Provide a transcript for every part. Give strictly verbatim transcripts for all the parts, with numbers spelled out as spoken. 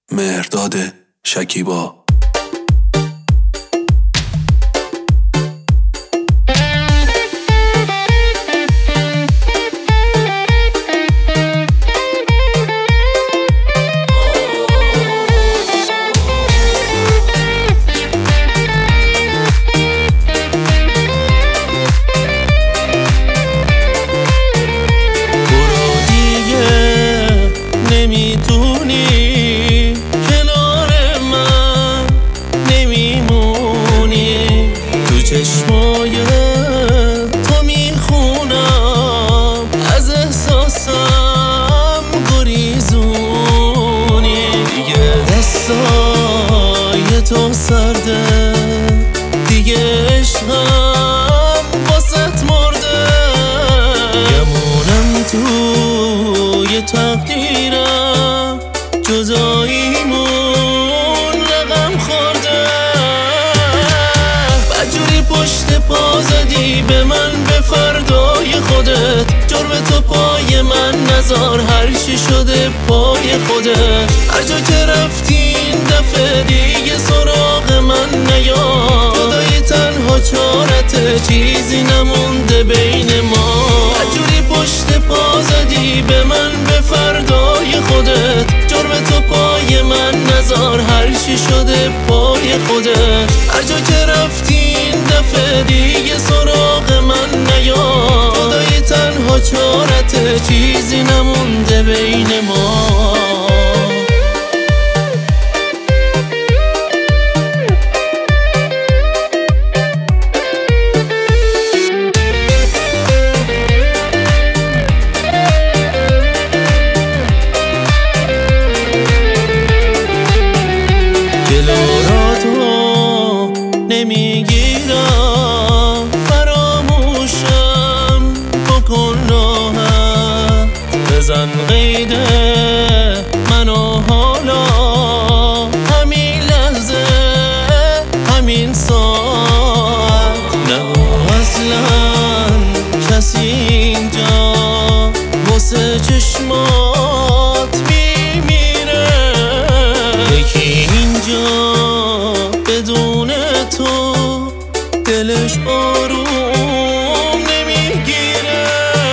مهرداد شکیبا. چشمای تو میخونم از احساسم گریزونی، دیگه دستای تو سرده، دیگه عشقم واسط مرده، گمونم توی تقدیرم جداییمون رقم خورده. جوری پشت پا زدی به من، به فردای خودت، جرم تو پای من نزار، هر چی شده پای خودت. هر جا که رفتی این دفعه دیگه سراغ من نیا، جدایی تنها چارته، چیزی نمونده بین ما. جوری پشت پا زدی به من، به فردای خودت، جرم تو پای من نزار، هر چی شده پای خودت. هر جا که رفتی این دفعه دیگه سراغ من نیا، جدایی تنها چارته، چیزی نمونده بین ما. نمیگیرم فراموشم بکن راحت، بزن قیده منو حالا، همین لحظه همین ساعت. نگو اصلا کسی اینجا واسه چشمات میمیره، یکی اینجا بدون تو دلش آروم نمیگیره.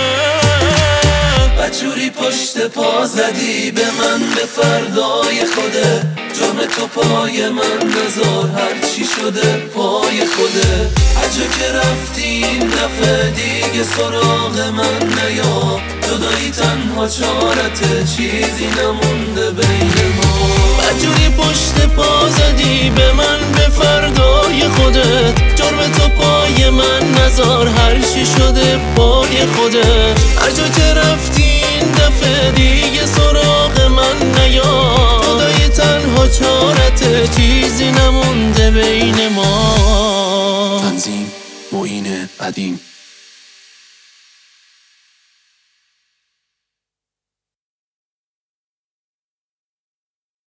بچوری پشت پا زدی به من، به فردای خوده، جرم تو پای من نزار، هر چی شده پای خوده. هر جا که رفتی این دفعه دیگه سراغ من نیا، جدایی تنها چارته، چیزی نمونده بین ما. بچوری پشت پا زدی به من، به فردای خودت، جرم تو پای من نزار، هر چی شده پای خودت. هر جا که رفتی این دفعه دیگه سراغ من نیا، جدایی تنها چارته، چیزی نمونده بین ما. تنظیم معین قدیم.